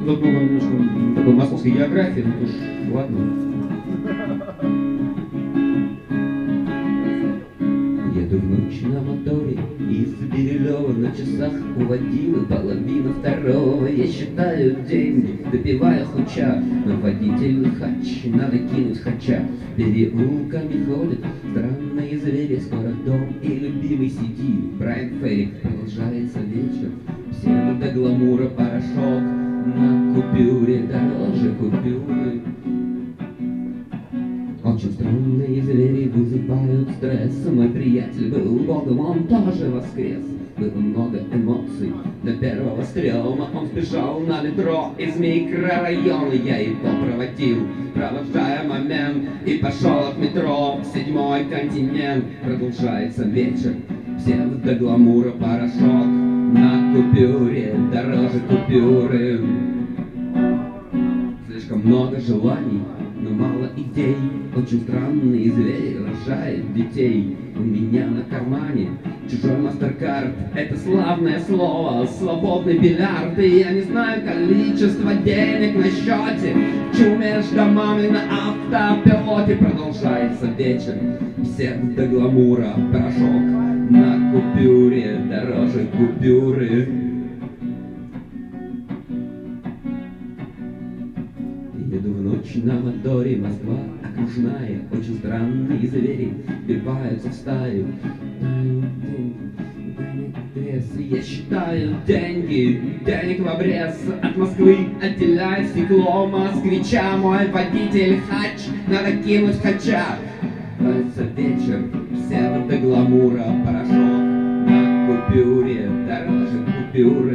тут много немножко такой московской географии, ну уж ладно. Еду в ночь на моторе из Бирюлева, на часах уводила половина второго. Я считаю деньги, допивая хуча, но водитель хач, надо кинуть хача. Переулками ходят странные звери, скоро дом и любимый сидит. Брайан Ферри, продолжается вечер, всем до гламура порошок на купюре, дороже купюры. Очень странные звери вызывают стресс. Мой приятель был богом, он тоже воскрес. Было много эмоций до первого стрёма. Он сбежал на метро из микрорайона. Я его проводил, провожая момент, и пошел от метро в 7-й континент. Продолжается вечер, всем до гламура порошок на купюре, дороже купюры. Слишком много желаний, но мало идей. Очень странные звери рожают детей. У меня на кармане чужой MasterCard. Это славное слово, свободный бильярд. И я не знаю количество денег на счете. Чу между домами на автопилоте. Продолжается вечер, всех до гламура порошок на купюре, дороже купюры. Еду в ночь на моторе, Москва окружная. Очень странные звери вбиваются в стаю. Я считаю деньги, денег в обрез. От Москвы отделяет стекло москвича. Мой водитель хач, надо кинуть хача. Нравится вечер, всем до гламура порошок на купюре, дороже купюры.